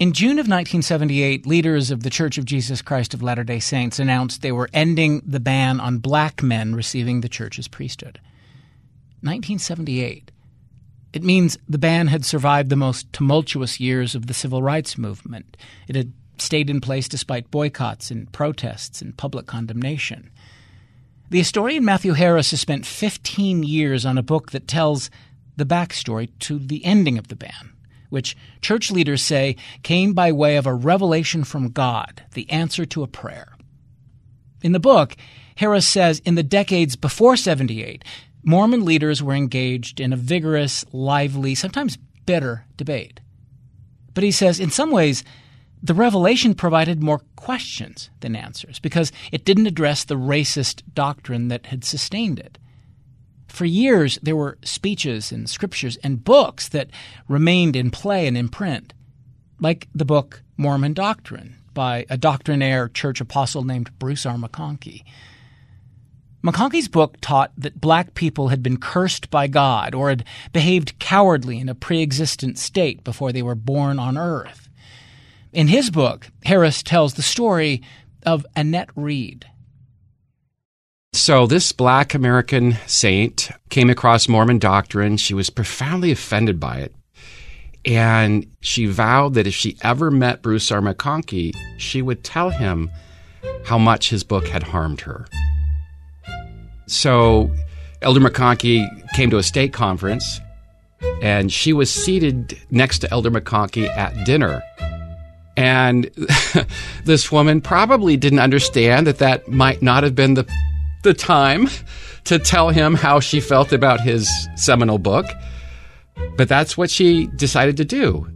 In June of 1978, leaders of The Church of Jesus Christ of Latter-day Saints announced they were ending the ban on black men receiving the church's priesthood. 1978. It means the ban had survived the most tumultuous years of the civil rights movement. It had stayed in place despite boycotts and protests and public condemnation. The historian Matthew Harris has spent 15 years on a book that tells the backstory to the ending of the ban, which church leaders say came by way of a revelation from God, the answer to a prayer. In the book, Harris says in the decades before 78, Mormon leaders were engaged in a vigorous, lively, sometimes bitter debate. But he says in some ways, the revelation provided more questions than answers because it didn't address the racist doctrine that had sustained it. For years, there were speeches and scriptures and books that remained in play and in print, like the book Mormon Doctrine by a doctrinaire church apostle named Bruce R. McConkie. McConkie's book taught that black people had been cursed by God or had behaved cowardly in a pre-existent state before they were born on earth. In his book, Harris tells the story of Annette Reed. So this black American saint came across Mormon doctrine. She was profoundly offended by it. And she vowed that if she ever met Bruce R. McConkie, she would tell him how much his book had harmed her. So Elder McConkie came to a stake conference, and she was seated next to Elder McConkie at dinner. And this woman probably didn't understand that might not have been the time to tell him how she felt about his seminal book. But that's what she decided to do.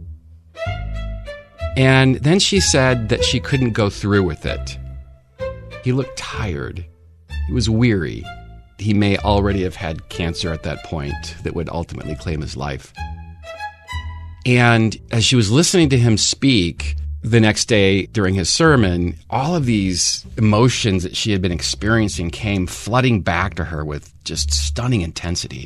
And then she said that she couldn't go through with it. He looked tired. He was weary. He may already have had cancer at that point that would ultimately claim his life. And as she was listening to him speak the next day during his sermon, all of these emotions that she had been experiencing came flooding back to her with just stunning intensity.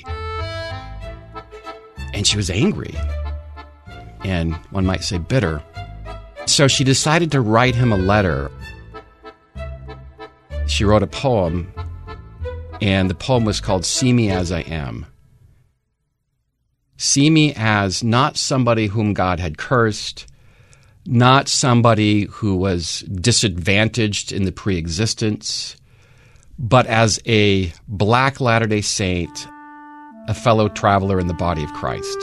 And she was angry, and one might say bitter. So she decided to write him a letter. She wrote a poem, and the poem was called See Me As I Am. See me as not somebody whom God had cursed, not somebody who was disadvantaged in the pre-existence, but as a black Latter-day Saint, a fellow traveler in the body of Christ.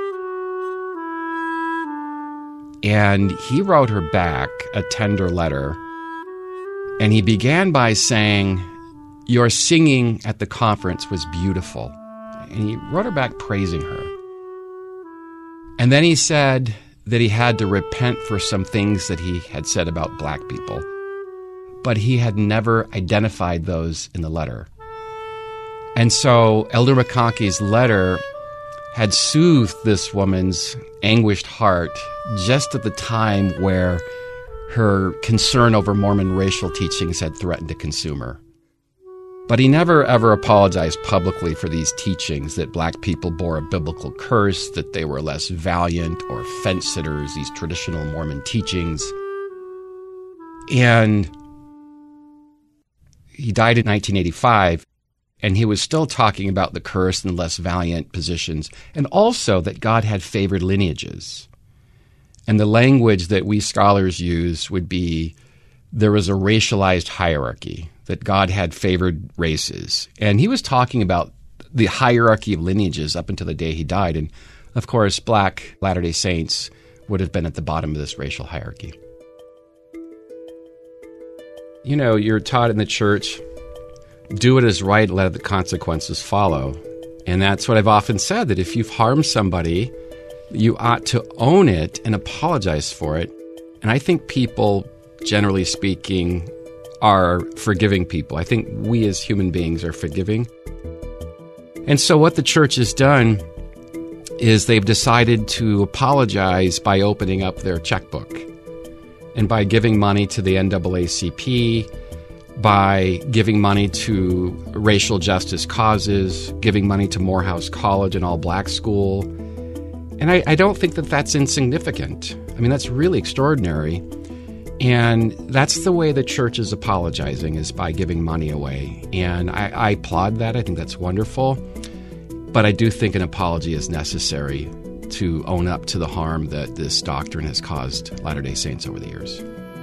And he wrote her back a tender letter, and he began by saying, "Your singing at the conference was beautiful." And he wrote her back praising her. And then he said that he had to repent for some things that he had said about black people, but he had never identified those in the letter. And so Elder McConkie's letter had soothed this woman's anguished heart just at the time where her concern over Mormon racial teachings had threatened to consume her. But he never ever apologized publicly for these teachings, that black people bore a biblical curse, that they were less valiant or fence-sitters, these traditional Mormon teachings. And he died in 1985, and he was still talking about the curse and less valiant positions, and also that God had favored lineages. And the language that we scholars use would be there was a racialized hierarchy, that God had favored races. And he was talking about the hierarchy of lineages up until the day he died. And, of course, black Latter-day Saints would have been at the bottom of this racial hierarchy. You know, you're taught in the church, do what is right, let the consequences follow. And that's what I've often said, that if you've harmed somebody, you ought to own it and apologize for it. And I think people, generally speaking, are forgiving people. I think we as human beings are forgiving. And so what the church has done is they've decided to apologize by opening up their checkbook and by giving money to the NAACP, by giving money to racial justice causes, giving money to Morehouse College, an all-black school. And I don't think that that's insignificant. I I mean, that's really extraordinary. And that's the way the church is apologizing, is by giving money away. And I applaud that. I think that's wonderful. But I do think an apology is necessary to own up to the harm that this doctrine has caused Latter-day Saints over the years.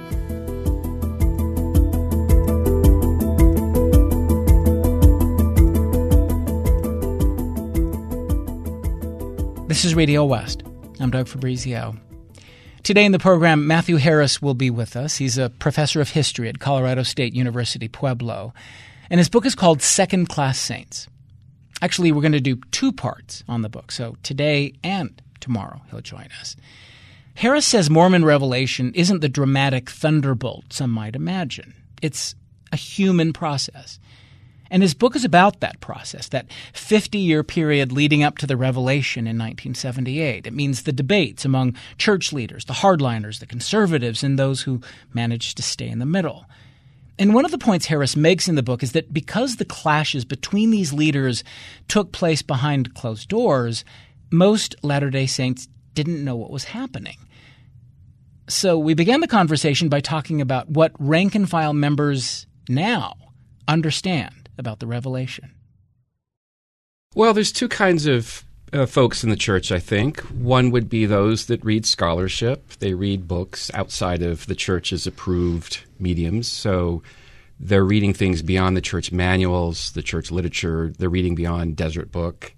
This is Radio West. I'm Doug Fabrizio. Today in the program, Matthew Harris will be with us. He's a professor of history at Colorado State University, Pueblo. And his book is called Second Class Saints. Actually, we're going to do 2 parts on the book. So today and tomorrow he'll join us. Harris says Mormon revelation isn't the dramatic thunderbolt some might imagine. It's a human process. And his book is about that process, that 50-year period leading up to the revelation in 1978. It means the debates among church leaders, the hardliners, the conservatives, and those who managed to stay in the middle. And one of the points Harris makes in the book is that because the clashes between these leaders took place behind closed doors, most Latter-day Saints didn't know what was happening. So we began the conversation by talking about what rank-and-file members now understand about the revelation. Well, there's 2 kinds of folks in the church, I think. One would be those that read scholarship. They read books outside of the church's approved mediums. So they're reading things beyond the church manuals, the church literature. They're reading beyond Desert Book.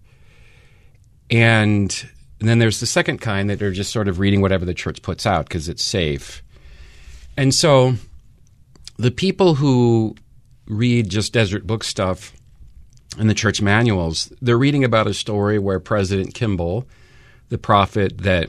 And then there's the second kind that are just sort of reading whatever the church puts out because it's safe. And so the people who read just Desert Book stuff in the church manuals, they're reading about a story where President Kimball, the prophet that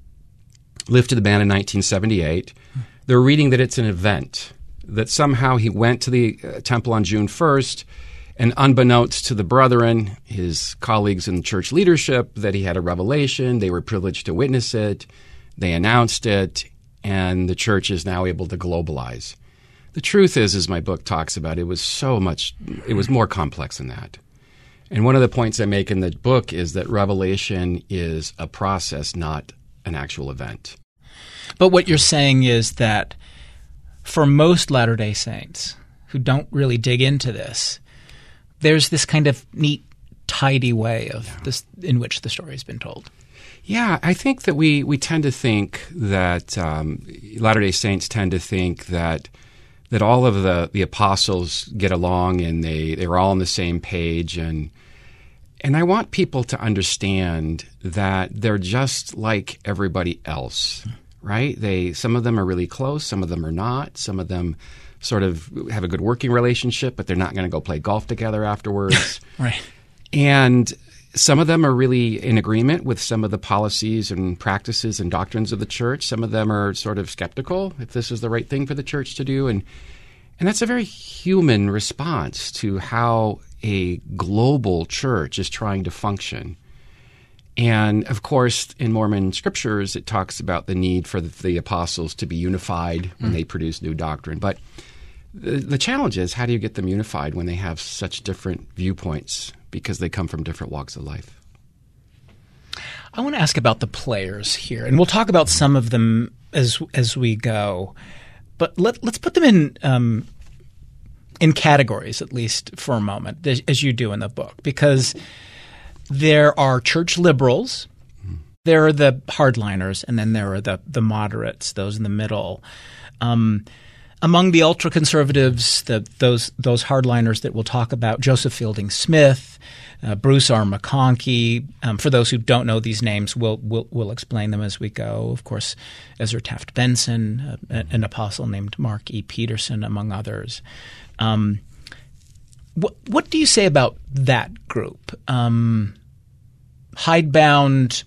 lifted the ban in 1978, they're reading that it's an event, that somehow he went to the temple on June 1st, and unbeknownst to the brethren, his colleagues in church leadership, that he had a revelation. They were privileged to witness it. They announced it, and the church is now able to globalize. The truth is, as my book talks about, it was more complex than that. And one of the points I make in the book is that revelation is a process, not an actual event. But what you're saying is that for most Latter-day Saints who don't really dig into this, there's this kind of neat, tidy way of this in which the story has been told. Yeah, I think that we tend to think that Latter-day Saints tend to think that all of the apostles get along and they're all on the same page. And I want people to understand that they're just like everybody else, right? Some of them are really close. Some of them are not. Some of them sort of have a good working relationship, but they're not going to go play golf together afterwards. Right. And some of them are really in agreement with some of the policies and practices and doctrines of the church. Some of them are sort of skeptical if this is the right thing for the church to do. And that's a very human response to how a global church is trying to function. And, of course, in Mormon scriptures, it talks about the need for the apostles to be unified when they produce new doctrine. But the challenge is, how do you get them unified when they have such different viewpoints because they come from different walks of life? I want to ask about the players here, and we'll talk about some of them as we go. But let's put them in categories, at least for a moment, as you do in the book, because there are church liberals, there are the hardliners, and then there are the moderates, those in the middle. Among the ultra-conservatives, those hardliners that we'll talk about, Joseph Fielding Smith, Bruce R. McConkie. For those who don't know these names, we'll explain them as we go. Of course, Ezra Taft Benson, an apostle named Mark E. Peterson, among others. What do you say about that group? Hidebound,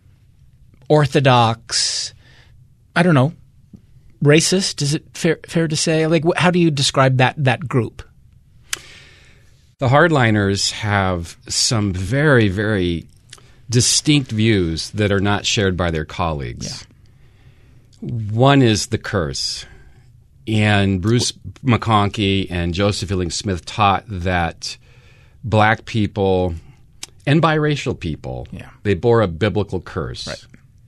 orthodox, I don't know, racist? Is it fair to say? Like, how do you describe that group? The hardliners have some very, very distinct views that are not shared by their colleagues. Yeah. One is the curse. And Bruce McConkie and Joseph Fielding Smith taught that black people and biracial people, they bore a biblical curse. Right.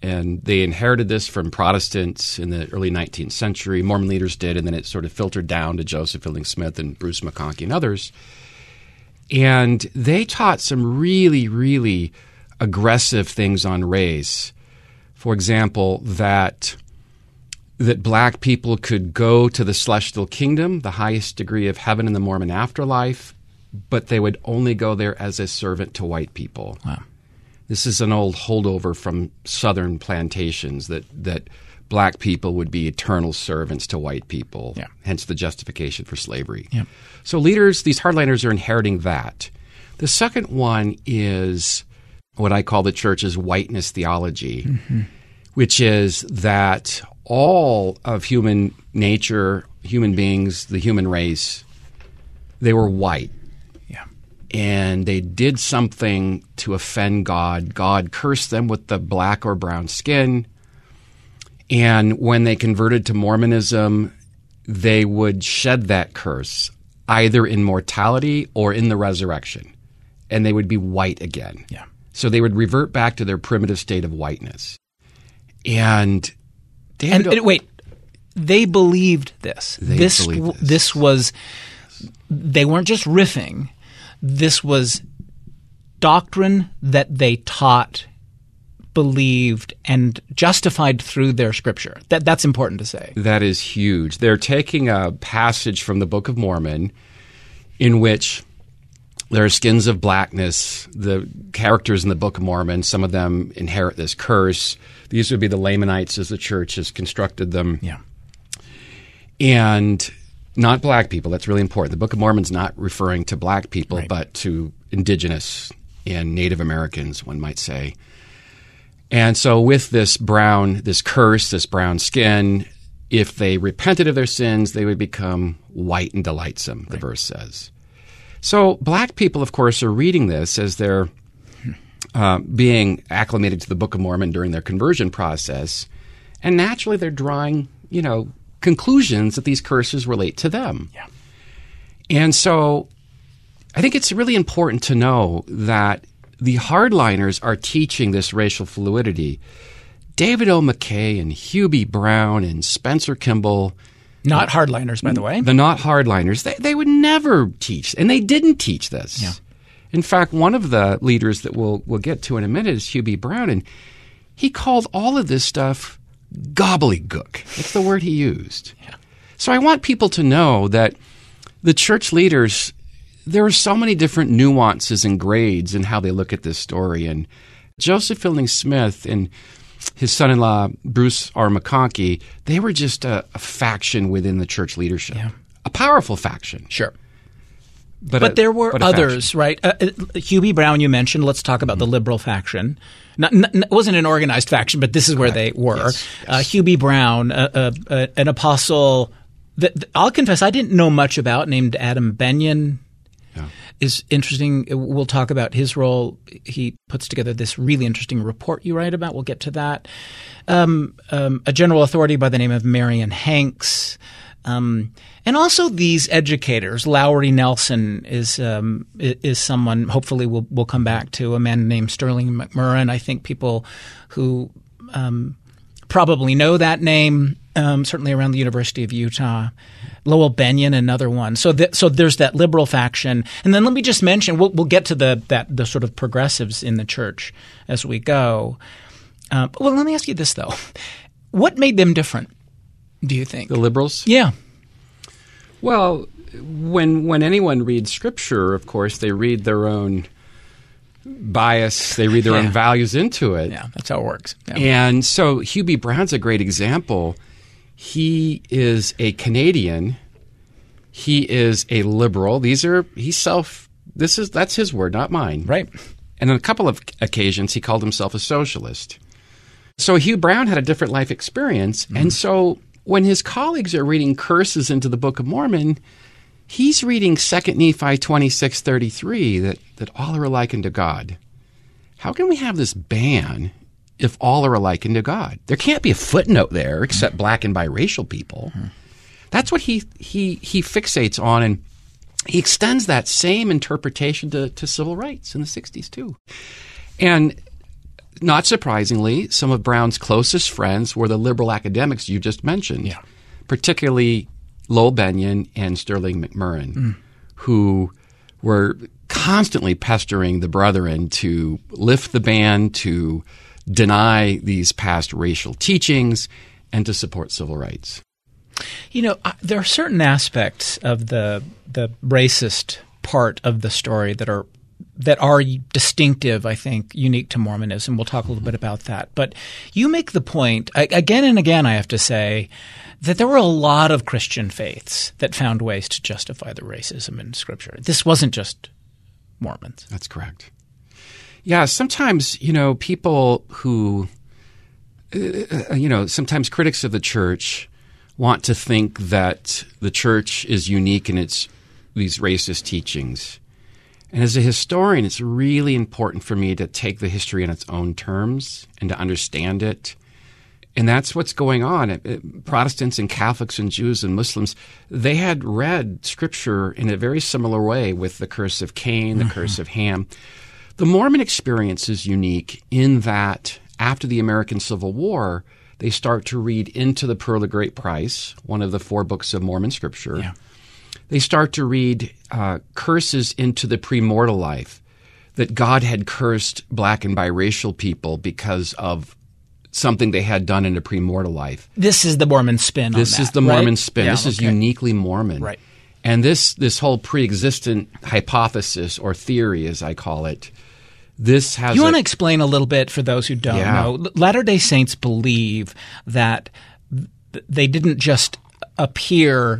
And they inherited this from Protestants in the early 19th century. Mormon leaders did, and then it sort of filtered down to Joseph Fielding Smith and Bruce McConkie and others. And they taught some really, really aggressive things on race. For example, that black people could go to the celestial kingdom, the highest degree of heaven in the Mormon afterlife, but they would only go there as a servant to white people. Wow. This is an old holdover from southern plantations that black people would be eternal servants to white people, hence the justification for slavery. Yeah. So leaders, these hardliners are inheriting that. The second one is what I call the church's whiteness theology, which is that all of human nature, human beings, the human race, they were white. And they did something to offend God. God cursed them with the black or brown skin. And when they converted to Mormonism, they would shed that curse, either in mortality or in the resurrection. And they would be white again. Yeah. So they would revert back to their primitive state of whiteness. And wait, they believed this. This was, they weren't just riffing. This was doctrine that they taught, believed, and justified through their scripture. That's important to say. That is huge. They're taking a passage from the Book of Mormon in which there are skins of blackness. The characters in the Book of Mormon, some of them inherit this curse. These would be the Lamanites as the church has constructed them. Yeah. And not black people. That's really important. The Book of Mormon's not referring to black people, but to indigenous and Native Americans, one might say. And so with this curse, this brown skin, if they repented of their sins, they would become white and delightsome, the verse says. So black people, of course, are reading this as they're being acclimated to the Book of Mormon during their conversion process. And naturally, they're drawing, conclusions that these curses relate to them. Yeah. And so I think it's really important to know that the hardliners are teaching this racial fluidity. David O. McKay and Hugh B. Brown and Spencer Kimball. Not hardliners, by the way. The not hardliners. They would never teach, and they didn't teach this. Yeah. In fact, one of the leaders that we'll get to in a minute is Hugh B. Brown, and he called all of this stuff gobbledygook. That's the word he used. Yeah. So I want people to know that the church leaders, there are so many different nuances and grades in how they look at this story. And Joseph Fielding Smith and his son-in-law, Bruce R. McConkie, they were just a faction within the church leadership. Yeah. A powerful faction. Sure. But there were others, faction. Right? Hugh B. Brown, you mentioned. Let's talk about the liberal faction. It wasn't an organized faction, but this is where they were. Yes. Hugh B. Brown, an apostle that I'll confess I didn't know much about, named Adam Benyon. Yeah. Is interesting. We'll talk about his role. He puts together this really interesting report you write about. We'll get to that. A general authority by the name of Marion Hanks. And also these educators. Lowry Nelson is someone hopefully we'll come back to, a man named Sterling McMurrin. I think people who probably know that name, certainly around the University of Utah. Lowell Benyon, another one. So there's that liberal faction. And then let me just mention, we'll get to the sort of progressives in the church as we go. Well, let me ask you this, though. What made them different, do you think? The liberals? Yeah. Well, when anyone reads Scripture, of course, they read their own bias. They read their own values into it. Yeah, that's how it works. Yeah. And so Hugh B. Brown's a great example. He is a Canadian. He is a liberal. That's his word, not mine. Right. And on a couple of occasions, he called himself a socialist. So Hugh Brown had a different life experience. And so when his colleagues are reading curses into the Book of Mormon, he's reading 2 Nephi 26:33 that all are alike unto God. How can we have this ban if all are alike unto God? There can't be a footnote there except black and biracial people. That's what he fixates on, and he extends that same interpretation to civil rights in the 60s too. And not surprisingly, some of Brown's closest friends were the liberal academics you just mentioned, particularly Lowell Bennion and Sterling McMurrin, who were constantly pestering the Brethren to lift the ban, to deny these past racial teachings, and to support civil rights. You know, there are certain aspects of the racist part of the story that are distinctive, I think, unique to Mormonism. We'll talk a little bit about that. But you make the point, again and again, I have to say, that there were a lot of Christian faiths that found ways to justify the racism in Scripture. This wasn't just Mormons. That's correct. Yeah, sometimes, people who, sometimes critics of the church want to think that the church is unique in these racist teachings. And as a historian, it's really important for me to take the history on its own terms and to understand it. And that's what's going on. Protestants and Catholics and Jews and Muslims, they had read Scripture in a very similar way with the curse of Cain, the curse of Ham. The Mormon experience is unique in that after the American Civil War, they start to read into the Pearl of Great Price, one of the 4 books of Mormon Scripture. Yeah. They start to read curses into the premortal life, that God had cursed black and biracial people because of something they had done in a premortal life. This is the Mormon spin on that, This is the Mormon spin. Yeah, this is uniquely Mormon. Right. And this whole pre-existent hypothesis, or theory as I call it, this has You want to explain a little bit for those who don't know? Latter-day Saints believe that they didn't just appear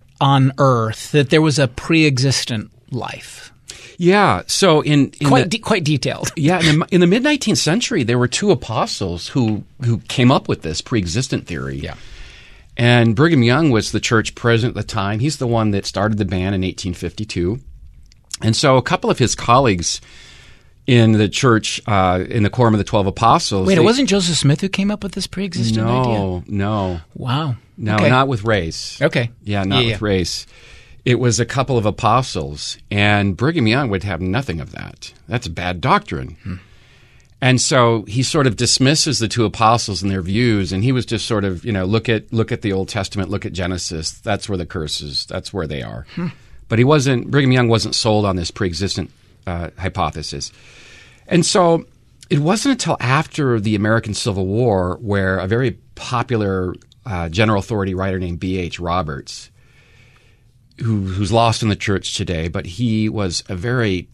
on Earth, that there was a pre-existent life. Yeah. So quite detailed. Yeah. In the mid-19th century, there were 2 apostles who came up with this pre-existent theory. Yeah. And Brigham Young was the church president at the time. He's the one that started the ban in 1852. And so a couple of his colleagues in the church, in the Quorum of the 12 Apostles. Wait, it wasn't Joseph Smith who came up with this pre-existent idea? No. Wow. No, okay. not with race. Okay. Yeah, not with race. It was a couple of apostles, and Brigham Young would have nothing of that. That's bad doctrine. And so he sort of dismisses the 2 apostles and their views, and he was just sort of, look at the Old Testament, look at Genesis. That's where the curses, that's where they are. But Brigham Young wasn't sold on this pre-existent hypothesis. And so it wasn't until after the American Civil War where a very popular general authority writer named B.H. Roberts, who's lost in the church today, but he was a very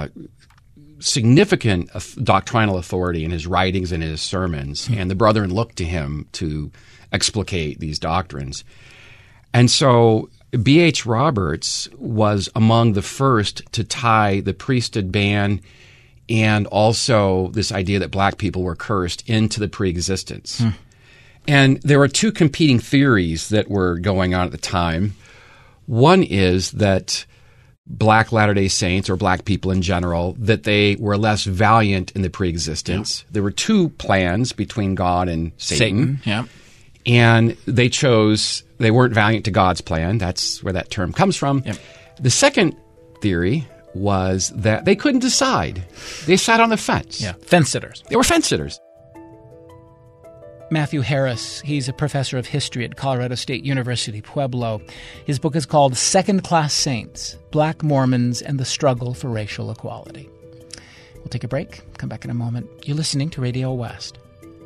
significant doctrinal authority in his writings and his sermons, and the Brethren looked to him to explicate these doctrines. And so B.H. Roberts was among the first to tie the priesthood ban and also this idea that black people were cursed into the preexistence. And there were 2 competing theories that were going on at the time. One is that black Latter-day Saints, or black people in general, that they were less valiant in the preexistence. There were 2 plans between God and Satan. And they weren't valiant to God's plan. That's where that term comes from. The second theory was that they couldn't decide. They sat on the fence. Fence-sitters. They were fence-sitters. Matthew Harris, he's a professor of history at Colorado State University, Pueblo. His book is called Second-Class Saints, Black Mormons and the Struggle for Racial Equality. We'll take a break, come back in a moment. You're listening to Radio West.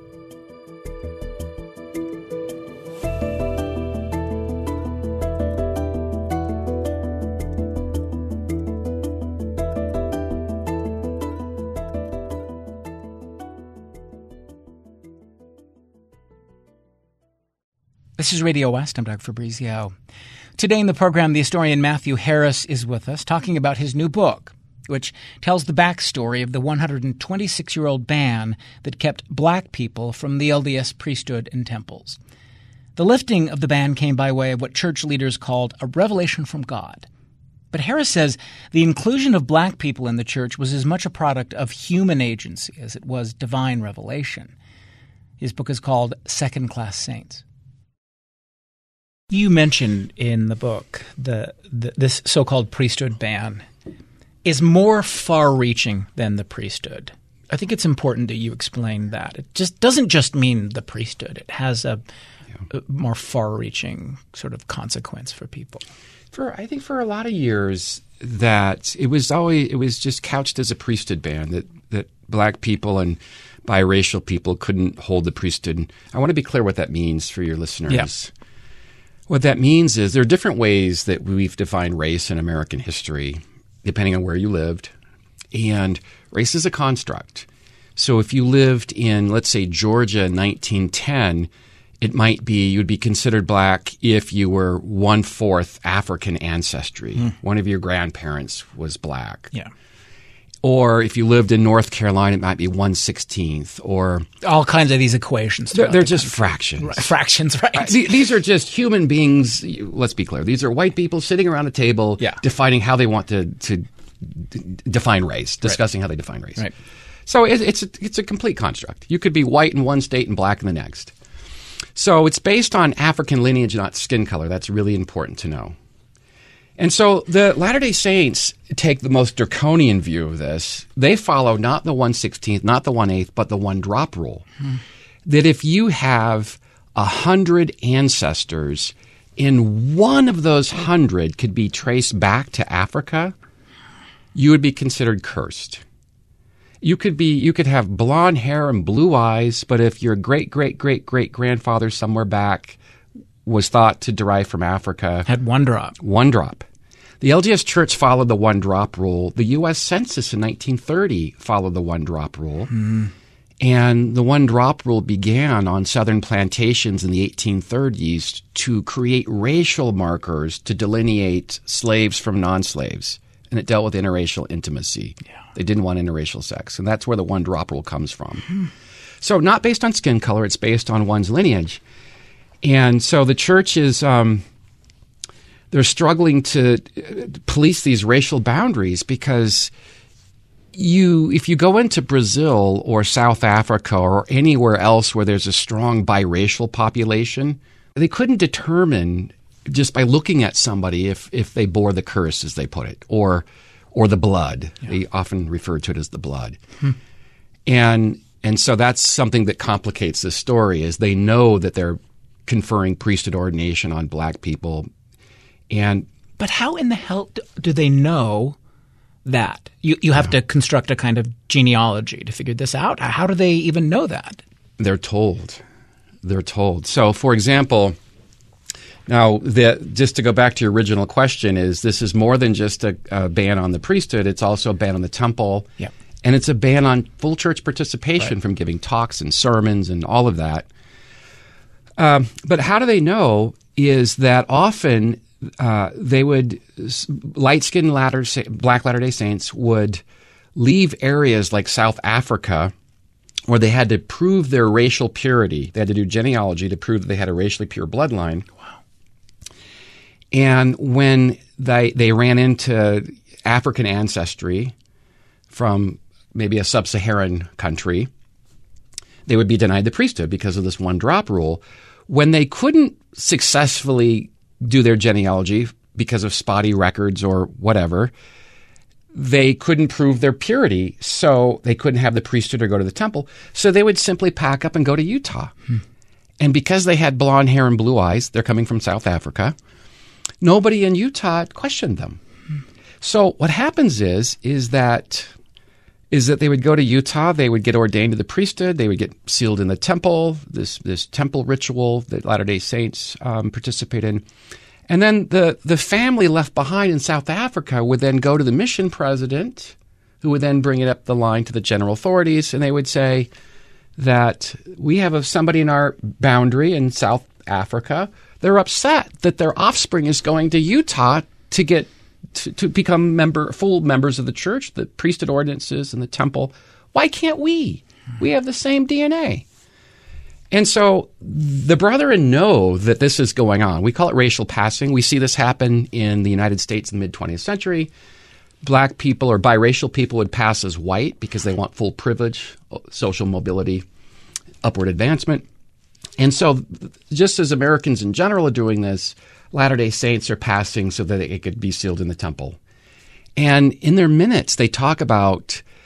This is Radio West. I'm Doug Fabrizio. Today in the program, the historian Matthew Harris is with us talking about his new book, which tells the backstory of the 126-year-old ban that kept black people from the LDS priesthood and temples. The lifting of the ban came by way of what church leaders called a revelation from God. But Harris says the inclusion of black people in the church was as much a product of human agency as it was divine revelation. His book is called Second-Class Saints. You mentioned in the book this so-called priesthood ban is more far-reaching than the priesthood. I think it's important that you explain that. It just doesn't just mean the priesthood. It has a more far-reaching sort of consequence for people. I think for a lot of years that it was just couched as a priesthood ban, that black people and biracial people couldn't hold the priesthood. I want to be clear what that means for your listeners. Yeah. What that means is there are different ways that we've defined race in American history, depending on where you lived. And race is a construct. So if you lived in, let's say, Georgia in 1910, it might be you'd be considered black if you were 1/4 African ancestry. One of your grandparents was black. Yeah. Or if you lived in North Carolina, it might be 1/16th. Or all kinds of these equations. They're just fractions. Right. Fractions, right? These are just human beings. Let's be clear. These are white people sitting around a table defining how they want to define race, discussing how they define race. Right. So it's a complete construct. You could be white in one state and black in the next. So it's based on African lineage, not skin color. That's really important to know. And so the Latter-day Saints take the most draconian view of this. They follow not the 1/16th, not the 1/8, but the one drop rule. That if you have 100 ancestors and one of those 100 could be traced back to Africa, you would be considered cursed. You could have blonde hair and blue eyes, but if your great-great-great-great-grandfather somewhere back was thought to derive from Africa. Had one drop. One drop. The LDS Church followed the one drop rule. The U.S. Census in 1930 followed the one drop rule. And the one drop rule began on southern plantations in the 1830s to create racial markers to delineate slaves from non-slaves. And it dealt with interracial intimacy. Yeah. They didn't want interracial sex. And that's where the one drop rule comes from. So not based on skin color, it's based on one's lineage. And so the church is they're struggling to police these racial boundaries because if you go into Brazil or South Africa or anywhere else where there's a strong biracial population, they couldn't determine just by looking at somebody if they bore the curse, as they put it, or the blood. Yeah. They often refer to it as the blood. And so that's something that complicates this story is they know that they're conferring priesthood ordination on black people. But how in the hell do they know that? You have to construct a kind of genealogy to figure this out. How do they even know that? They're told. So, for example, now just to go back to your original question, this is more than just a ban on the priesthood. It's also a ban on the temple. Yeah. And it's a ban on full church participation from giving talks and sermons and all of that. But how do they know is that often they would light-skinned black Latter-day Saints would leave areas like South Africa where they had to prove their racial purity. They had to do genealogy to prove that they had a racially pure bloodline. Wow. And when they ran into African ancestry from maybe a sub-Saharan country, they would be denied the priesthood because of this one drop rule. When they couldn't successfully do their genealogy because of spotty records or whatever, they couldn't prove their purity, so they couldn't have the priesthood or go to the temple. So they would simply pack up and go to Utah. And because they had blonde hair and blue eyes, they're coming from South Africa, nobody in Utah questioned them. So what happens is that they would go to Utah, they would get ordained to the priesthood, they would get sealed in the temple, this temple ritual that Latter-day Saints participate in. And then the family left behind in South Africa would then go to the mission president, who would then bring it up the line to the general authorities, and they would say that we have somebody in our boundary in South Africa. They're upset that their offspring is going to Utah to get to become full members of the church, the priesthood ordinances and the temple. Why can't we? We have the same DNA. And so the brethren know that this is going on. We call it racial passing. We see this happen in the United States in the mid-20th century. Black people or biracial people would pass as white because they want full privilege, social mobility, upward advancement. And so just as Americans in general are doing this, Latter-day Saints are passing so that it could be sealed in the temple. And in their minutes, they talk about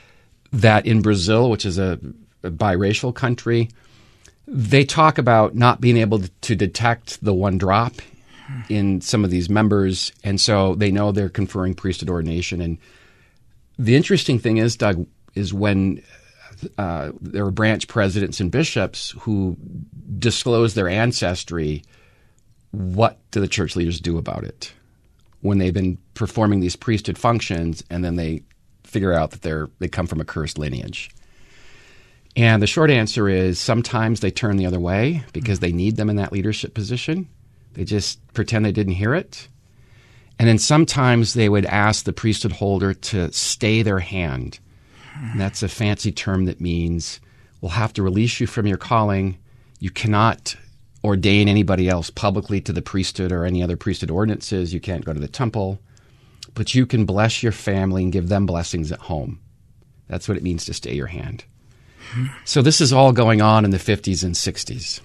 that in Brazil, which is a biracial country, they talk about not being able to detect the one drop in some of these members, and so they know they're conferring priesthood ordination. And the interesting thing is, Doug, is when there are branch presidents and bishops who disclose their ancestry, what do the church leaders do about it when they've been performing these priesthood functions and then they figure out that they come from a cursed lineage? And the short answer is sometimes they turn the other way because they need them in that leadership position. They just pretend they didn't hear it. And then sometimes they would ask the priesthood holder to stay their hand. And that's a fancy term that means we'll have to release you from your calling. You cannot ordain anybody else publicly to the priesthood or any other priesthood ordinances. You can't go to the temple. But you can bless your family and give them blessings at home. That's what it means to stay your hand. So this is all going on in the 50s and 60s.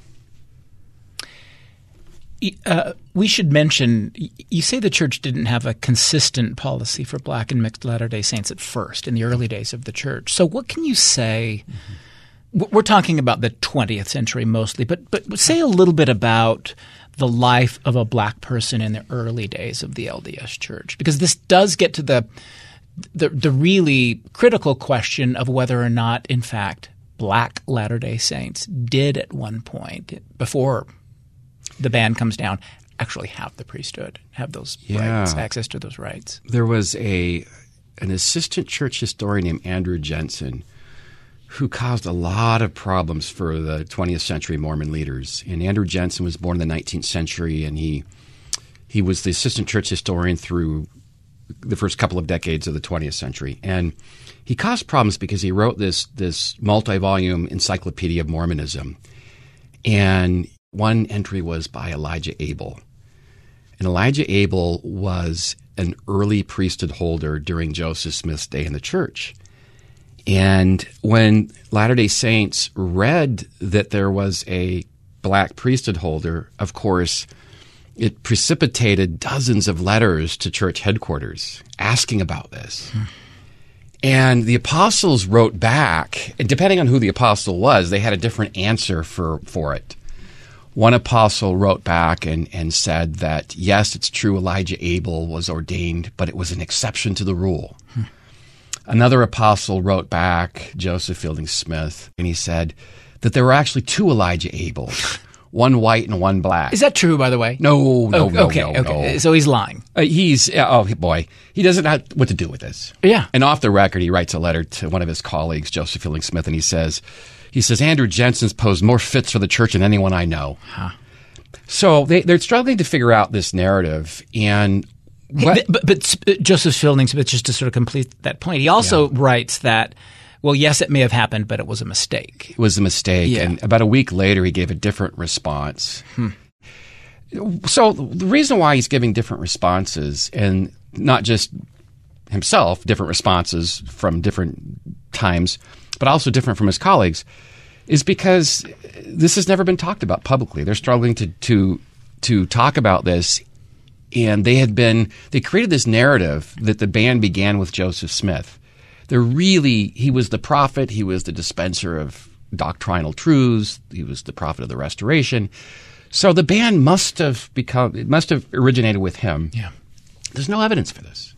We should mention, you say the church didn't have a consistent policy for Black and mixed Latter-day Saints at first, in the early days of the church. So what can you say? We're talking about the 20th century mostly, but say a little bit about the life of a Black person in the early days of the LDS Church, because this does get to the really critical question of whether or not, in fact, Black Latter-day Saints did at one point, before the ban comes down, actually have the priesthood, have those rights, access to those rights. There was an assistant church historian named Andrew Jensen who caused a lot of problems for the 20th century Mormon leaders. And Andrew Jensen was born in the 19th century, and he was the assistant church historian through the first couple of decades of the 20th century. And he caused problems because he wrote this multi-volume Encyclopedia of Mormonism. And one entry was by Elijah Abel. And Elijah Abel was an early priesthood holder during Joseph Smith's day in the church. And when Latter-day Saints read that there was a Black priesthood holder, of course, it precipitated dozens of letters to church headquarters asking about this. And the apostles wrote back, and depending on who the apostle was, they had a different answer for it. One apostle wrote back and said that, yes, it's true Elijah Abel was ordained, but it was an exception to the rule. Another apostle wrote back, Joseph Fielding Smith, and he said that there were actually two Elijah Abels, one white and one black. Is that true, by the way? No. So he's lying. He doesn't know what to do with this. Yeah. And off the record, he writes a letter to one of his colleagues, Joseph Fielding Smith, and he says, Andrew Jensen's posed more fits for the church than anyone I know. Huh. So they're struggling to figure out this narrative. And But Joseph Fielding Smith, just to sort of complete that point, he also writes that, well, yes, it may have happened, but it was a mistake. It was a mistake. Yeah. And about a week later, he gave a different response. So the reason why he's giving different responses, and not just himself, different responses from different times, but also different from his colleagues, is because this has never been talked about publicly. They're struggling to talk about this. And they created this narrative that the ban began with Joseph Smith. He was the prophet, he was the dispenser of doctrinal truths, he was the prophet of the restoration. So the ban must have originated with him. Yeah. There's no evidence for this.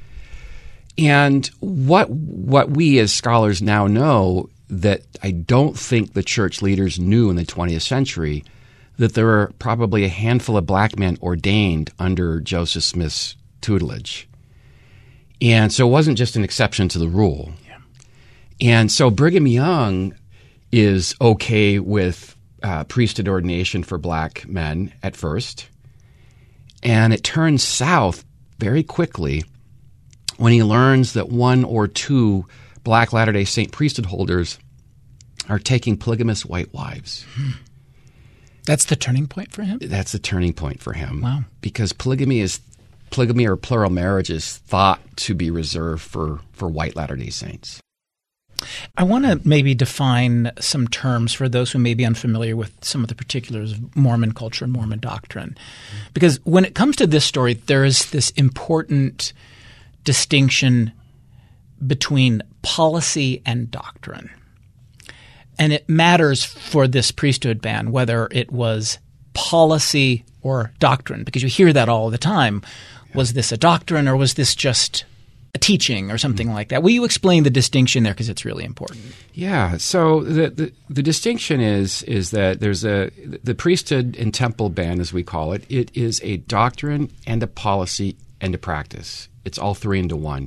And what we as scholars now know that I don't think the church leaders knew in the 20th century, that there were probably a handful of Black men ordained under Joseph Smith's tutelage. And so it wasn't just an exception to the rule. Yeah. And so Brigham Young is okay with priesthood ordination for Black men at first. And it turns south very quickly when he learns that one or two Black Latter-day Saint priesthood holders are taking polygamous white wives. That's the turning point for him? That's the turning point for him. Wow. Because polygamy or plural marriage is thought to be reserved for white Latter-day Saints. I want to maybe define some terms for those who may be unfamiliar with some of the particulars of Mormon culture and Mormon doctrine. Because when it comes to this story, there is this important distinction between policy and doctrine. And it matters for this priesthood ban whether it was policy or doctrine, because you hear that all the time. Yeah. Was this a doctrine or was this just a teaching or something like that? Will you explain the distinction there, because it's really important? Yeah. So the distinction is that there's the priesthood and temple ban, as we call it. It is a doctrine and a policy and a practice. It's all three into one.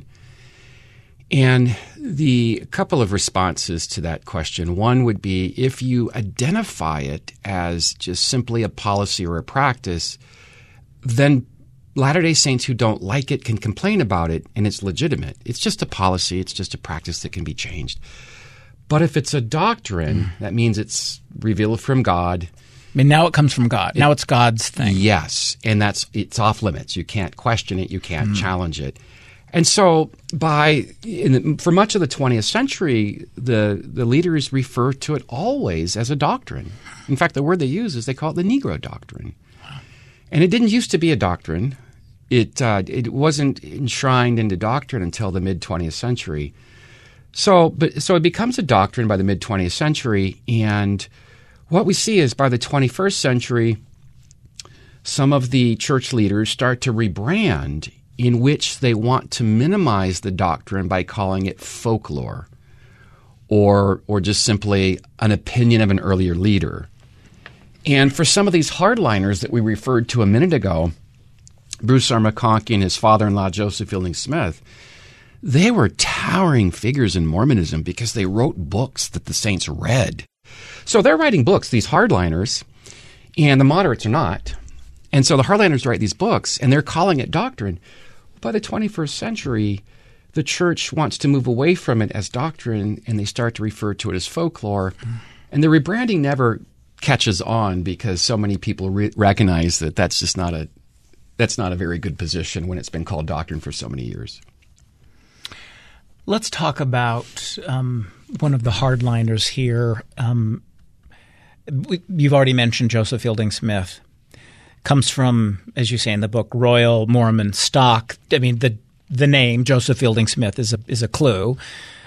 And the couple of responses to that question, one would be if you identify it as just simply a policy or a practice, then Latter-day Saints who don't like it can complain about it, and it's legitimate. It's just a policy. It's just a practice that can be changed. But if it's a doctrine, that means it's revealed from God. I mean, now it comes from God. Now it's God's thing. Yes, and it's off limits. You can't question it. You can't challenge it. And so for much of the 20th century, the leaders refer to it always as a doctrine. In fact, the word they use is they call it the Negro Doctrine. And it didn't used to be a doctrine. It wasn't enshrined into doctrine until the mid-20th century. So it becomes a doctrine by the mid-20th century, and what we see is by the 21st century, some of the church leaders start to rebrand in which they want to minimize the doctrine by calling it folklore or just simply an opinion of an earlier leader. And for some of these hardliners that we referred to a minute ago, Bruce R. McConkie and his father-in-law, Joseph Fielding Smith, they were towering figures in Mormonism because they wrote books that the saints read. So they're writing books, these hardliners, and the moderates are not. And so the hardliners write these books, and they're calling it doctrine. By the 21st century, the church wants to move away from it as doctrine, and they start to refer to it as folklore. And the rebranding never catches on because so many people recognize that that's not a very good position when it's been called doctrine for so many years. Let's talk about one of the hardliners here. You've already mentioned Joseph Fielding Smith. Comes from, as you say in the book, Royal Mormon stock. I mean, the name Joseph Fielding Smith is a clue.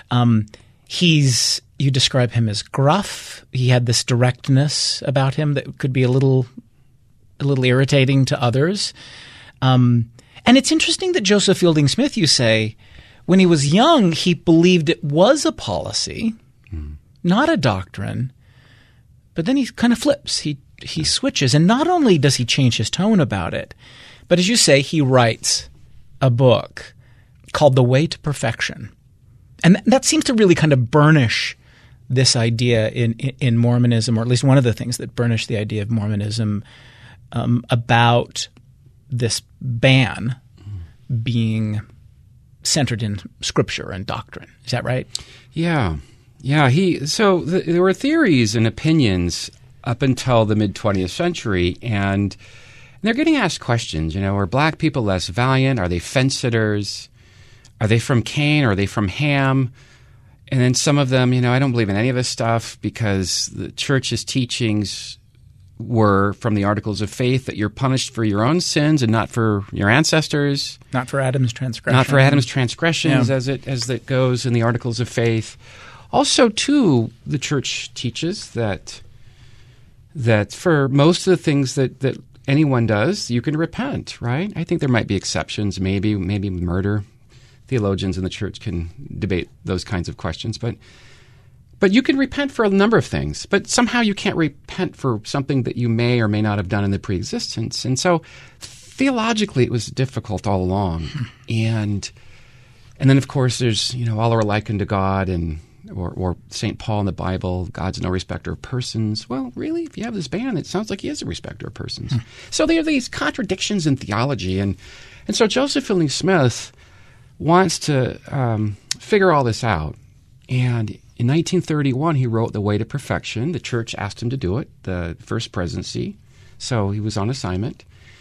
You describe him as gruff. He had this directness about him that could be a little irritating to others. And it's interesting that Joseph Fielding Smith, you say, when he was young, he believed it was a policy, not a doctrine. But then he kind of flips. He switches. And not only does he change his tone about it, but as you say, he writes a book called The Way to Perfection. And that seems to really kind of burnish this idea in Mormonism, or at least one of the things that burnish the idea of Mormonism about this ban being centered in Scripture and doctrine. Is that right? Yeah. Yeah. There were theories and opinions up until the mid-20th century, and they're getting asked questions. Are black people less valiant? Are they fence-sitters? Are they from Cain? Or are they from Ham? And then some of them, I don't believe in any of this stuff because the church's teachings were from the Articles of Faith that you're punished for your own sins and not for your ancestors. Not for Adam's transgression. Not for Adam's transgressions, as it goes in the Articles of Faith. Also, too, the church teaches that for most of the things that anyone does, you can repent, right? I think there might be exceptions, maybe murder. Theologians in the church can debate those kinds of questions, but you can repent for a number of things, but somehow you can't repent for something that you may or may not have done in the preexistence. And so theologically it was difficult all along. And then, of course, there's, all are alike unto God or St. Paul in the Bible, God's no respecter of persons. Well, really, if you have this ban, it sounds like he is a respecter of persons. So there are these contradictions in theology. And so Joseph Fielding Smith wants to figure all this out. And in 1931, he wrote The Way to Perfection. The church asked him to do it, the first presidency. So he was on assignment.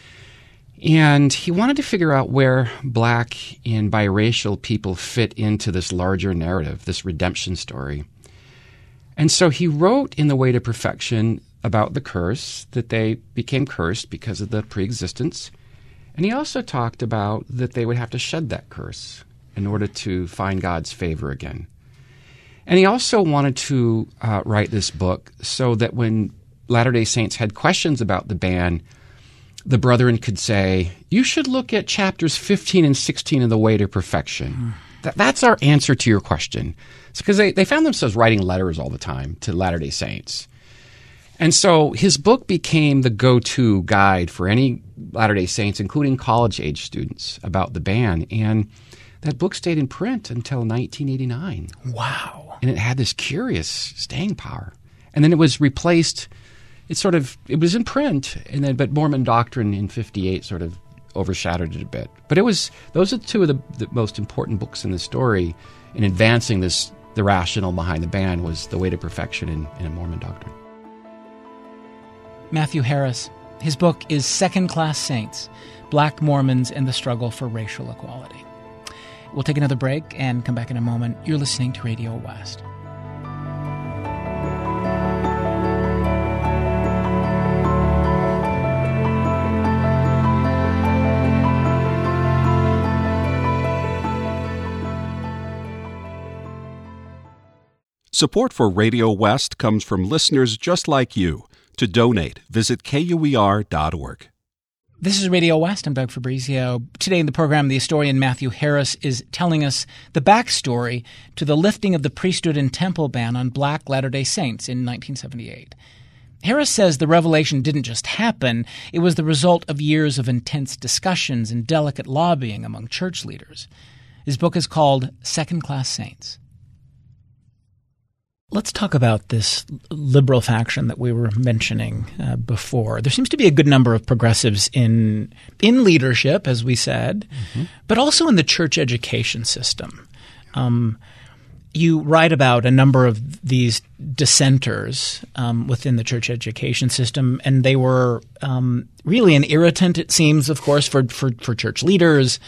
And he wanted to figure out where black and biracial people fit into this larger narrative, this redemption story. And so he wrote in The Way to Perfection about the curse, that they became cursed because of the preexistence. And he also talked about that they would have to shed that curse in order to find God's favor again. And he also wanted to write this book so that when Latter-day Saints had questions about the ban, the Brethren could say, you should look at chapters 15 and 16 of The Way to Perfection. That's our answer to your question. It's because they found themselves writing letters all the time to Latter-day Saints. And so his book became the go-to guide for any Latter-day Saints, including college-age students, about the ban. And that book stayed in print until 1989. Wow. And it had this curious staying power. And then it was replaced. It was in print, but Mormon Doctrine in 1958 sort of overshadowed it a bit. But those are two of the most important books in the story in advancing the rationale behind the ban was The Way to Perfection and Mormon Doctrine. Matthew Harris, his book is Second Class Saints, Black Mormons and the Struggle for Racial Equality. We'll take another break and come back in a moment. You're listening to Radio West. Support for Radio West comes from listeners just like you. To donate, visit KUER.org. This is Radio West. I'm Doug Fabrizio. Today in the program, the historian Matthew Harris is telling us the backstory to the lifting of the priesthood and temple ban on Black Latter-day Saints in 1978. Harris says the revelation didn't just happen. It was the result of years of intense discussions and delicate lobbying among church leaders. His book is called Second Class Saints. Let's talk about this liberal faction that we were mentioning before. There seems to be a good number of progressives in leadership, as we said, but also in the church education system. You write about a number of these dissenters within the church education system, and they were really an irritant, it seems, of course, for church leaders.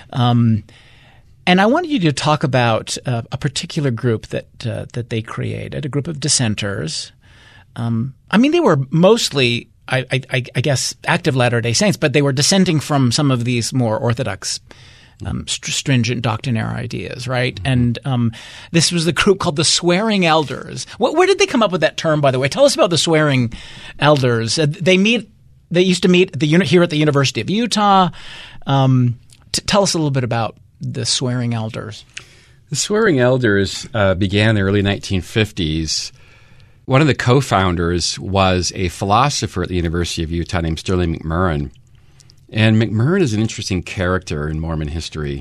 And I wanted you to talk about a particular group that they created, a group of dissenters. They were mostly, I guess, active Latter-day Saints, but they were dissenting from some of these more orthodox, stringent doctrinaire ideas, right? Mm-hmm. And this was the group called the Swearing Elders. Where did they come up with that term, by the way? Tell us about the Swearing Elders. They used to meet here at the University of Utah. Tell us a little bit about the Swearing Elders. The Swearing Elders began in the early 1950s. One of the co-founders was a philosopher at the University of Utah named Sterling McMurrin. And McMurrin is an interesting character in Mormon history.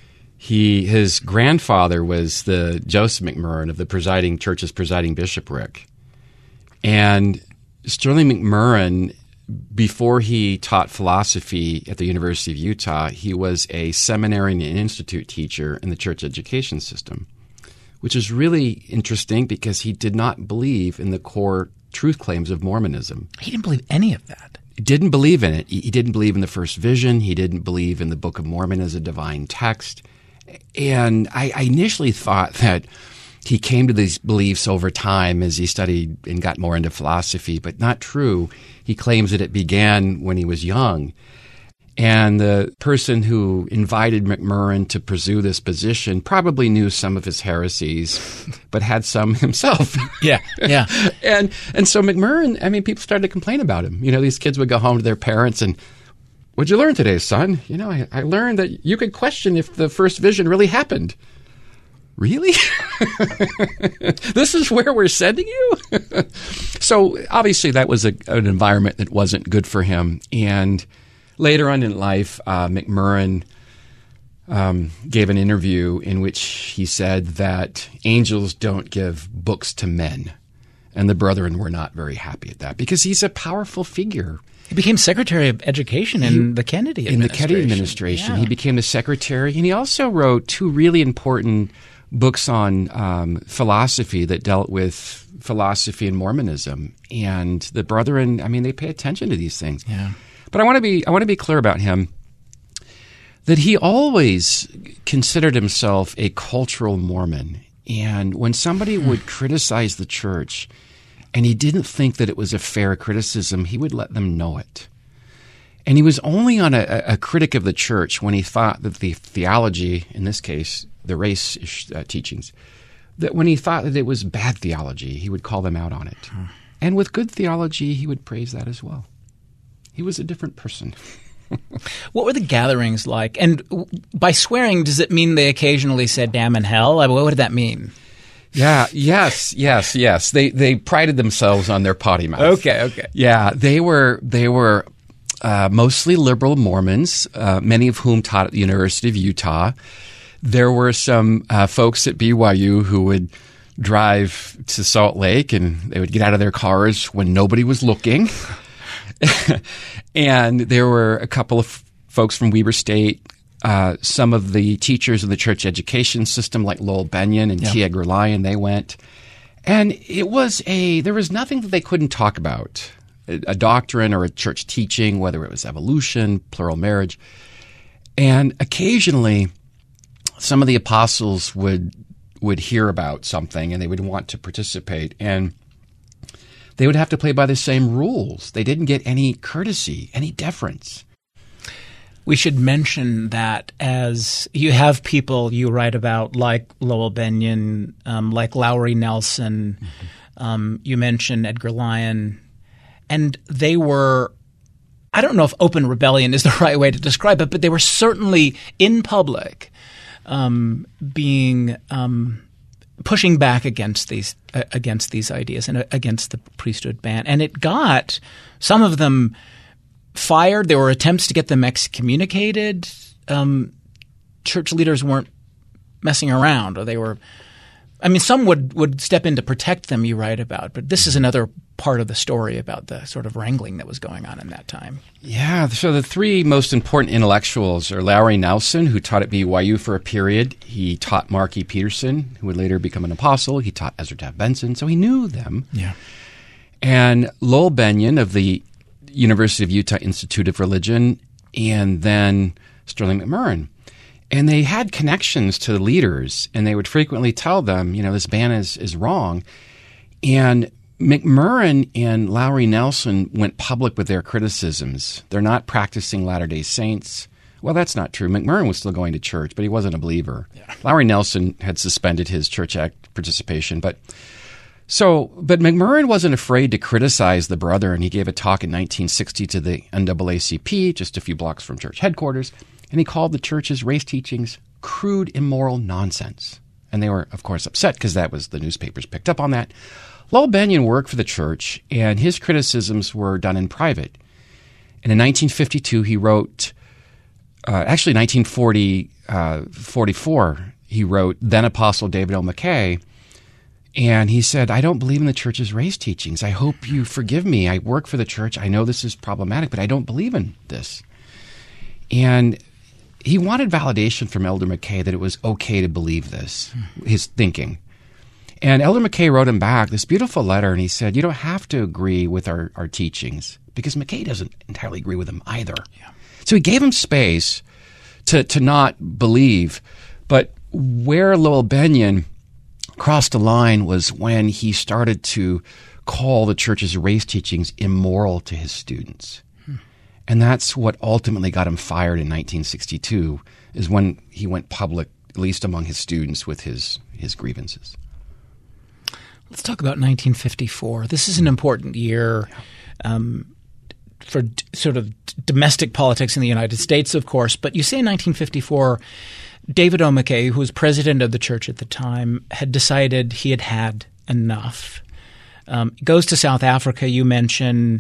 His grandfather was the Joseph McMurrin of the church's presiding bishopric. And Sterling McMurrin, before he taught philosophy at the University of Utah, he was a seminary and institute teacher in the church education system, which is really interesting because he did not believe in the core truth claims of Mormonism. He didn't believe any of that. He didn't believe in it. He didn't believe in the first vision. He didn't believe in the Book of Mormon as a divine text. And I initially thought that he came to these beliefs over time as he studied and got more into philosophy, but not true. He claims that it began when he was young. And the person who invited McMurrin to pursue this position probably knew some of his heresies, but had some himself. Yeah. And so McMurrin, people started to complain about him. These kids would go home to their parents and, "What'd you learn today, son?" I learned that you could question if the first vision really happened." Really? This is where we're sending you? So obviously that was an environment that wasn't good for him. And later on in life, McMurrin gave an interview in which he said that angels don't give books to men. And the Brethren were not very happy at that because he's a powerful figure. He became Secretary of Education in the Kennedy administration. In the Kennedy administration. Yeah. He became the secretary. And he also wrote two really important books on philosophy that dealt with philosophy and Mormonism. And the Brethren, they pay attention to these things. Yeah. But I want to be clear about him that he always considered himself a cultural Mormon. And when somebody would criticize the church and he didn't think that it was a fair criticism, he would let them know it. And he was only on a critic of the church when he thought that the theology, in this case, the race teachings, that when he thought that it was bad theology, he would call them out on it. And with good theology, he would praise that as well. He was a different person. What were the gatherings like? And by swearing, does it mean they occasionally said damn and hell? What did that mean? Yeah, yes. They prided themselves on their potty mouth. Okay. Yeah, they were mostly liberal Mormons, many of whom taught at the University of Utah. There were some folks at BYU who would drive to Salt Lake and they would get out of their cars when nobody was looking. And there were a couple of folks from Weber State, some of the teachers in the church education system like Lowell Benyon and T. Edgar Lyon, they went. And there was nothing that they couldn't talk about, a doctrine or a church teaching, whether it was evolution, plural marriage. And occasionally some of the apostles would hear about something and they would want to participate, and they would have to play by the same rules. They didn't get any courtesy, any deference. We should mention that as you have people you write about like Lowell Benyon, like Lowry Nelson, you mentioned Edgar Lyon, and they were, I don't know if open rebellion is the right way to describe it, but they were certainly in public pushing back against these ideas and against the priesthood ban, and it got some of them fired. There were attempts to get them excommunicated. Church leaders weren't messing around, or they were. I mean, some would step in to protect them. You write about, but this is another part of the story about the sort of wrangling that was going on in that time. Yeah. So the three most important intellectuals are Lowry Nelson, who taught at BYU for a period. He taught Mark E. Peterson, who would later become an apostle. He taught Ezra Taft Benson, so he knew them. Yeah. And Lowell Benyon of the University of Utah Institute of Religion, and then Sterling McMurrin. And they had connections to the leaders, and they would frequently tell them, this ban is wrong. And McMurrin and Lowry Nelson went public with their criticisms. They're not practicing Latter-day Saints. Well, that's not true. McMurrin was still going to church, but he wasn't a believer. Yeah. Lowry Nelson had suspended his Church Act participation. But McMurrin wasn't afraid to criticize the brother, and he gave a talk in 1960 to the NAACP, just a few blocks from church headquarters. And he called the church's race teachings crude, immoral nonsense. And they were, of course, upset because the newspapers picked up on that. Lowell Benyon worked for the church, and his criticisms were done in private. And in 1952, he wrote, 1944, he wrote then Apostle David O. McKay, and he said, I don't believe in the church's race teachings. I hope you forgive me. I work for the church. I know this is problematic, but I don't believe in this. And he wanted validation from Elder McKay that it was okay to believe this, his thinking. And Elder McKay wrote him back this beautiful letter, and he said, you don't have to agree with our teachings, because McKay doesn't entirely agree with them either. Yeah. So he gave him space to not believe. But where Lowell Benyon crossed the line was when he started to call the church's race teachings immoral to his students. And that's what ultimately got him fired in 1962, is when he went public, at least among his students, with his grievances. Let's talk about 1954. This is an important year for sort of domestic politics in the United States, of course. But you say in 1954, David O. McKay, who was president of the church at the time, had decided he had had enough. Goes to South Africa, you mention,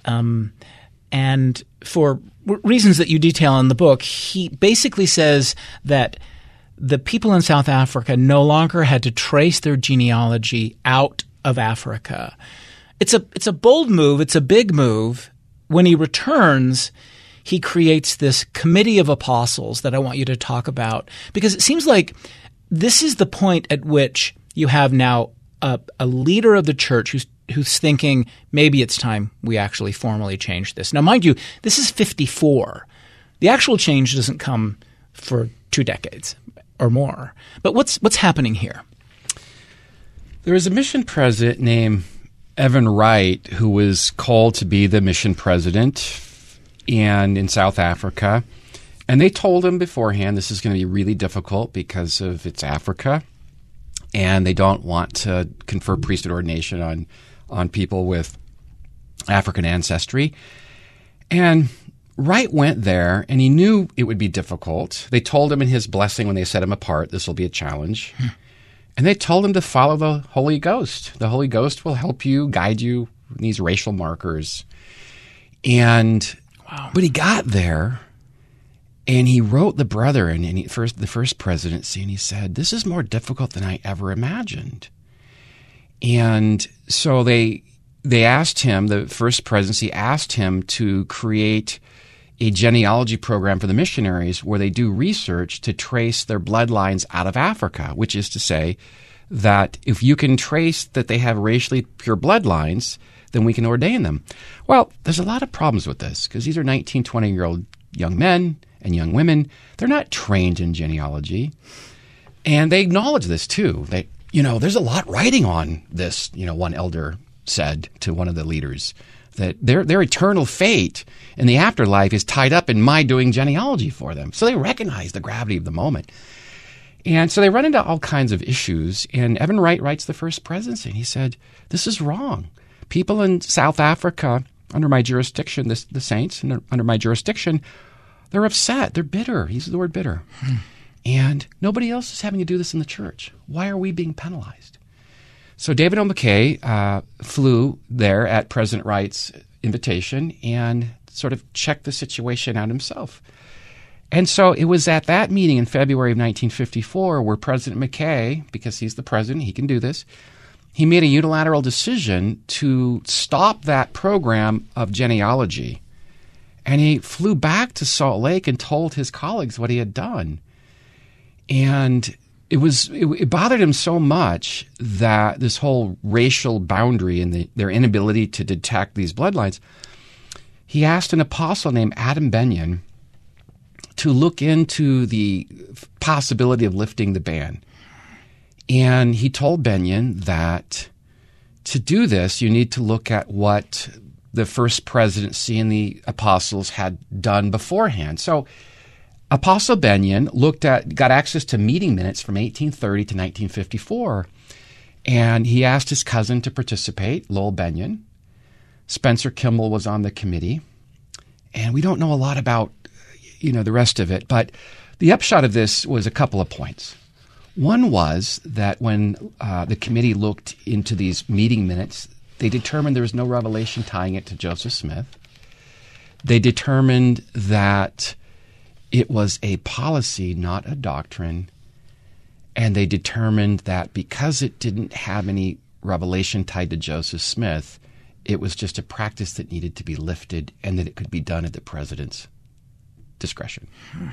and for reasons that you detail in the book, he basically says that the people in South Africa no longer had to trace their genealogy out of Africa. It's a bold move. It's a big move. When he returns, he creates this committee of apostles that I want you to talk about, because it seems like this is the point at which you have now a leader of the church who's thinking maybe it's time we actually formally change this. Now, mind you, this is 54. The actual change doesn't come for 2 decades or more. But what's happening here? There was a mission president named Evan Wright who was called to be the mission president in South Africa. And they told him beforehand this is going to be really difficult because of it's Africa. and they don't want to confer priesthood ordination on people with African ancestry. And Wright went there, and he knew it would be difficult. They told him in his blessing when they set him apart, this will be a challenge. And they told him to follow the Holy Ghost. The Holy Ghost will help you, guide you in these racial markers. And but he got there, and he wrote the Brethren in the first presidency, and he said, this is more difficult than I ever imagined. And so they asked him, the first presidency asked him to create a genealogy program for the missionaries where they do research to trace their bloodlines out of Africa, which is to say that if you can trace that they have racially pure bloodlines, then we can ordain them. Well, there's a lot of problems with this because these are 19, 20-year-old young men and young women. They're not trained in genealogy. And they acknowledge this too. That, there's a lot writing on this, one elder said to one of the leaders, that their eternal fate in the afterlife is tied up in my doing genealogy for them. So they recognize the gravity of the moment. And so they run into all kinds of issues. And Evan Wright writes the first presidency. And he said, this is wrong. People in South Africa, under my jurisdiction, the saints, under my jurisdiction, they're upset. They're bitter. He uses the word bitter. And nobody else is having to do this in the church. Why are we being penalized? So David O. McKay flew there at President Wright's invitation and sort of checked the situation out himself. And so it was at that meeting in February of 1954 where President McKay, because he's the president, he can do this, he made a unilateral decision to stop that program of genealogy. And he flew back to Salt Lake and told his colleagues what he had done. And it bothered him so much that this whole racial boundary and their inability to detect these bloodlines, he asked an apostle named Adam Benyon to look into the possibility of lifting the ban. And he told Benyon that to do this, you need to look at what the first presidency and the apostles had done beforehand. So Apostle Benyon got access to meeting minutes from 1830 to 1954, and he asked his cousin to participate, Lowell Benyon. Spencer Kimball was on the committee, and we don't know a lot about, the rest of it, but the upshot of this was a couple of points. One was that when the committee looked into these meeting minutes, they determined there was no revelation tying it to Joseph Smith. They determined that it was a policy, not a doctrine, and they determined that because it didn't have any revelation tied to Joseph Smith, it was just a practice that needed to be lifted and that it could be done at the president's discretion.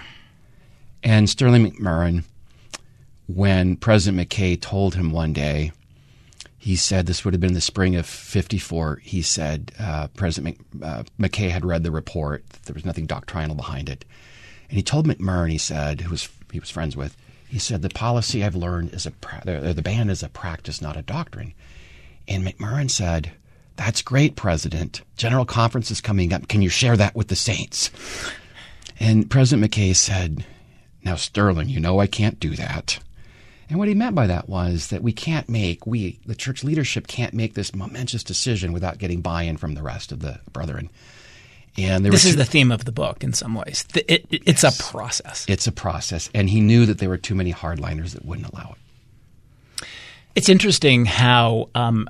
And Sterling McMurrin, when President McKay told him one day, he said, this would have been the spring of 54, he said President McKay had read the report, there was nothing doctrinal behind it. And he told McMurrin, he said, who he was friends with, he said, the policy I've learned is the ban is a practice, not a doctrine. And McMurrin said, that's great, President. General Conference is coming up. Can you share that with the saints? And President McKay said, now, Sterling, I can't do that. And what he meant by that was that the church leadership can't make this momentous decision without getting buy-in from the rest of the brethren. And this is the theme of the book in some ways. It's a process. It's a process. And he knew that there were too many hardliners that wouldn't allow it. It's interesting how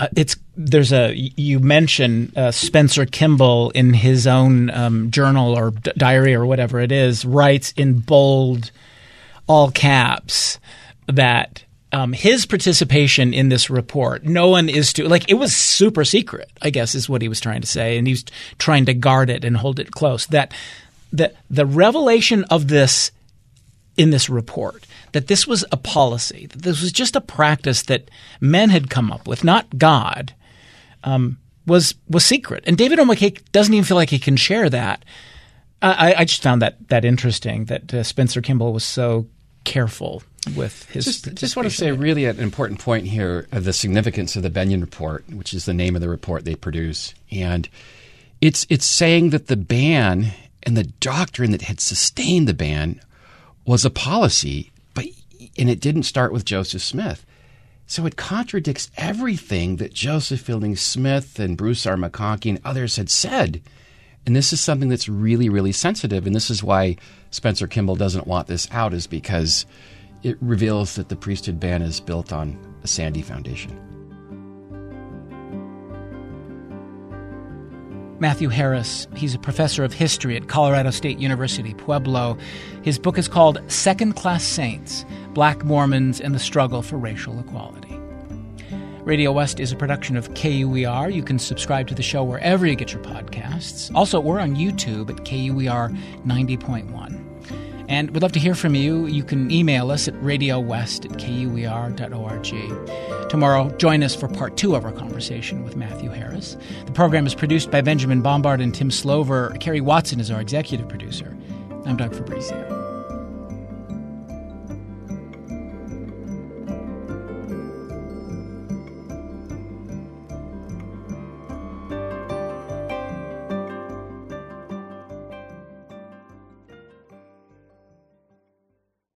you mention Spencer Kimball in his own journal or diary or whatever it is, writes in bold, all caps, that his participation in this report, no one is to – it was super secret, I guess is what he was trying to say, and he was trying to guard it and hold it close. That the revelation of this in this report, that this was a policy, that this was just a practice that men had come up with, not God, was secret. And David O. McKay doesn't even feel like he can share that. I just found that interesting that Spencer Kimball was so careful with his just want to say really an important point here of the significance of the Benyon Report, which is the name of the report they produce. And it's saying that the ban and the doctrine that had sustained the ban was a policy, and it didn't start with Joseph Smith. So it contradicts everything that Joseph Fielding Smith and Bruce R. McConkie and others had said. And this is something that's really, really sensitive. And this is why Spencer Kimball doesn't want this out, is because it reveals that the priesthood ban is built on a sandy foundation. Matthew Harris, he's a professor of history at Colorado State University, Pueblo. His book is called Second Class Saints, Black Mormons and the Struggle for Racial Equality. Radio West is a production of KUER. You can subscribe to the show wherever you get your podcasts. Also, we're on YouTube at KUER 90.1. And we'd love to hear from you. You can email us at radiowest@kuer.org. Tomorrow, join us for part 2 of our conversation with Matthew Harris. The program is produced by Benjamin Bombard and Tim Slover. Kerry Watson is our executive producer. I'm Doug Fabrizio.